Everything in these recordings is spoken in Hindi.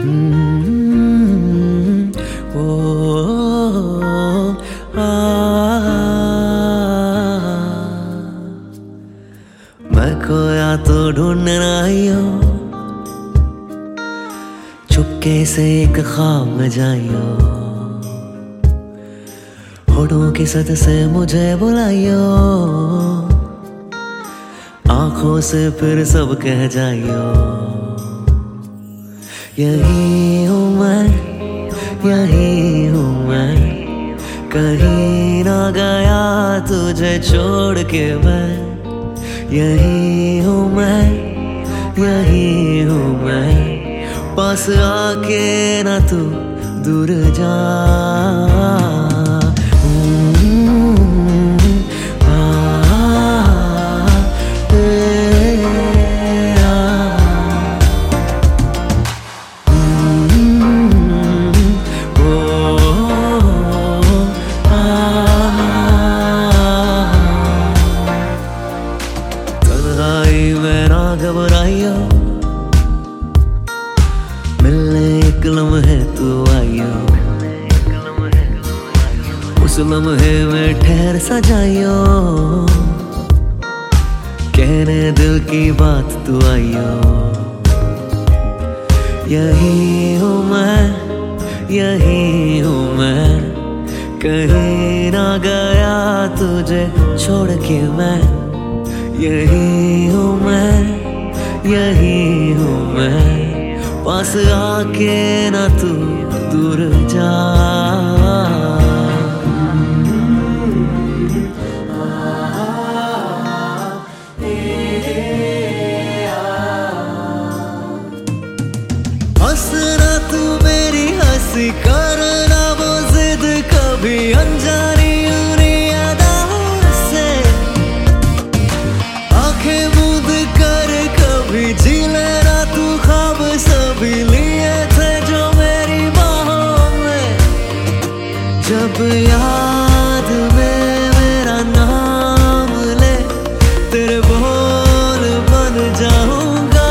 ओ आ मैं खोया तो ढूंढना आइयो, चुपके से एक ख्वाब में जाइयो, होठों की सद से मुझे बुलाइयो, आंखों से फिर सब कह जाइयो। यही हूँ मैं, यही हूँ मैं, कहीं ना गया तुझे छोड़ के मैं। यही हूँ मैं, यही हूँ मैं, पास आके ना तू दूर जा। में ना घबराइयो, मिलने एक लम्हे तू आइयो, उस लम्हे में ठहर सा जाइयो, कहने दिल की बात तू आइयो। यही हूँ मैं, यही हूँ मैं, कहीं ना गया तुझे छोड़ के मैं। यही हूँ मैं, यही हूँ मैं, पास आके ना तू दूर जा। हंसना तू मेरी हंसी, करना वो जिद कभी अनजानी जी लेना तू ख्वाब सभी लिए थे जो मेरी बाहों में। जब याद में मेरा नाम ले, तेरे बोल बन जाऊंगा,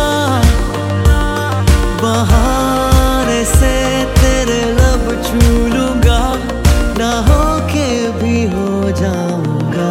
बहाने से तेरे लब छू लूंगा, ना होके भी हो जाऊंगा।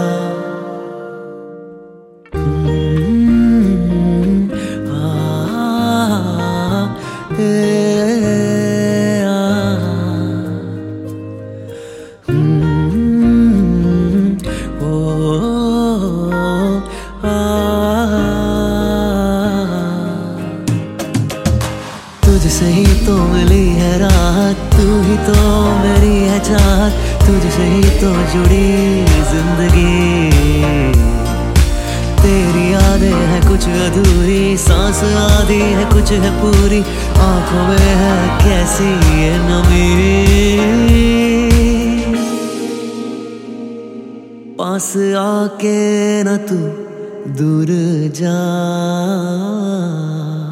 तुझसे ही तो मिली है रात, तू ही तो मेरी है चाहत, तुझसे ही तो जुड़ी जिंदगी। तेरी यादें है कुछ अधूरी, सांस आधी है कुछ है पूरी, आंखों में है कैसी ये नमी। पास आके ना तू दूर जा।